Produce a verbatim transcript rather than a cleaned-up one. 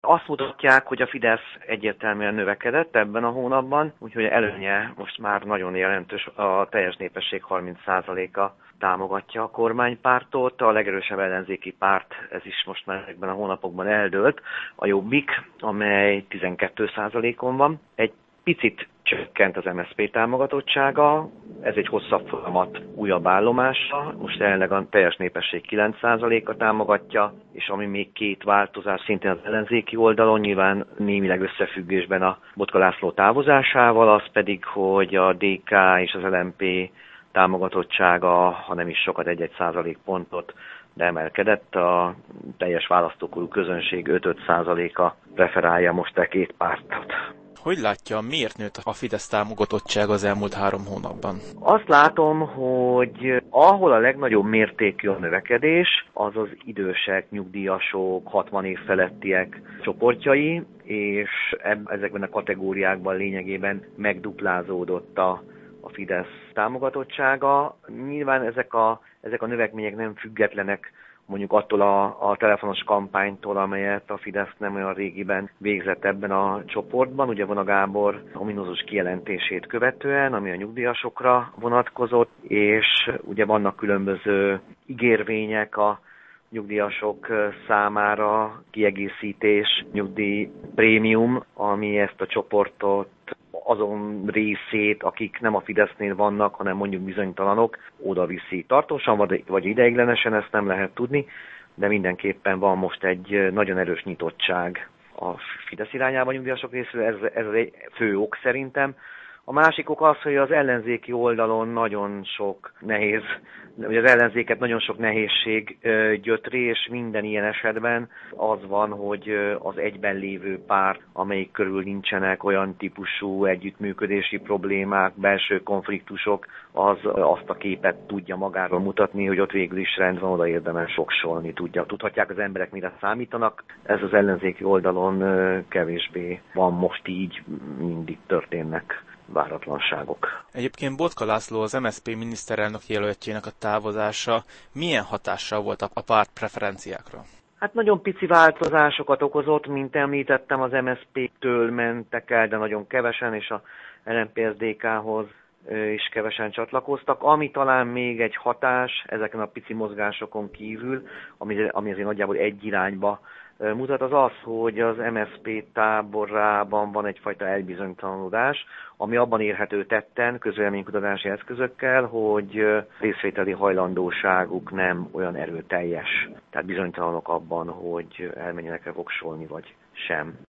azt mutatják, hogy a Fidesz egyértelműen növekedett ebben a hónapban, úgyhogy előnye most már nagyon jelentős, a teljes népesség harminc százaléka támogatja a kormánypártot, a legerősebb ellenzéki párt, ez is most már ezekben a hónapokban eldőlt, a Jobbik, amely tizenkét százalékon van. Egy picit csökkent az em es zé pé támogatottsága, ez egy hosszabb folyamat újabb állomása, most jelenleg a teljes népesség kilenc százaléka támogatja, és ami még két változás szintén az ellenzéki oldalon, nyilván némileg összefüggésben a Botka László távozásával, az pedig, hogy a dé ká és az el em pé támogatottsága, ha nem is sokat, egy-egy százalékpontot, de emelkedett, a teljes választókorú közönség öt-öt százaléka preferálja most e két pártot. Hogy látja, miért nőtt a Fidesz támogatottság az elmúlt három hónapban? Azt látom, hogy ahol a legnagyobb mértékű a növekedés, az az idősek, nyugdíjasok, hatvan év felettiek csoportjai, és ezekben a kategóriákban lényegében megduplázódott a, a Fidesz támogatottsága. Nyilván ezek a, ezek a növekmények nem függetlenek mondjuk attól a, a telefonos kampánytól, amelyet a Fidesz nem olyan régiben végzett ebben a csoportban. Ugye Vona Gábor ominózus kijelentését követően, ami a nyugdíjasokra vonatkozott, és ugye vannak különböző ígérvények a nyugdíjasok számára, kiegészítés, nyugdíj prémium, ami ezt a csoportot, azon részét, akik nem a Fidesznél vannak, hanem mondjuk bizonytalanok, oda viszi. Tartósan vagy ideiglenesen, ezt nem lehet tudni, de mindenképpen van most egy nagyon erős nyitottság a Fidesz irányában nyugdíjasok részéről, ez, ez egy fő ok szerintem. A másik ok az, hogy az ellenzéki oldalon nagyon sok nehéz, vagy az ellenzéket nagyon sok nehézség gyötri, és minden ilyen esetben az van, hogy az egyben lévő párt, amelyik körül nincsenek olyan típusú együttműködési problémák, belső konfliktusok, az azt a képet tudja magáról mutatni, hogy ott végül is rend van, oda érdemes soksolni tudja. Tudhatják az emberek, mire számítanak. Ez az ellenzéki oldalon kevésbé van most így, mindig történnek váratlanságok. Egyébként Botka László, az em es zé pé miniszterelnök jelöltjének a távozása milyen hatással volt a párt preferenciákra? Hát nagyon pici változásokat okozott, mint említettem, az em es zé pé-től mentek el, de nagyon kevesen, és a el em pé es dé ká-hoz is kevesen csatlakoztak. Ami talán még egy hatás ezeken a pici mozgásokon kívül, ami, ami azért nagyjából egy irányba mutat, az az, hogy az em es zé pé táborában van egyfajta elbizonytalanodás, ami abban érhető tetten közvéleménykutatási eszközökkel, hogy részvételi hajlandóságuk nem olyan erőteljes. Tehát bizonytalanok abban, hogy elmenjenek-e voksolni, vagy sem.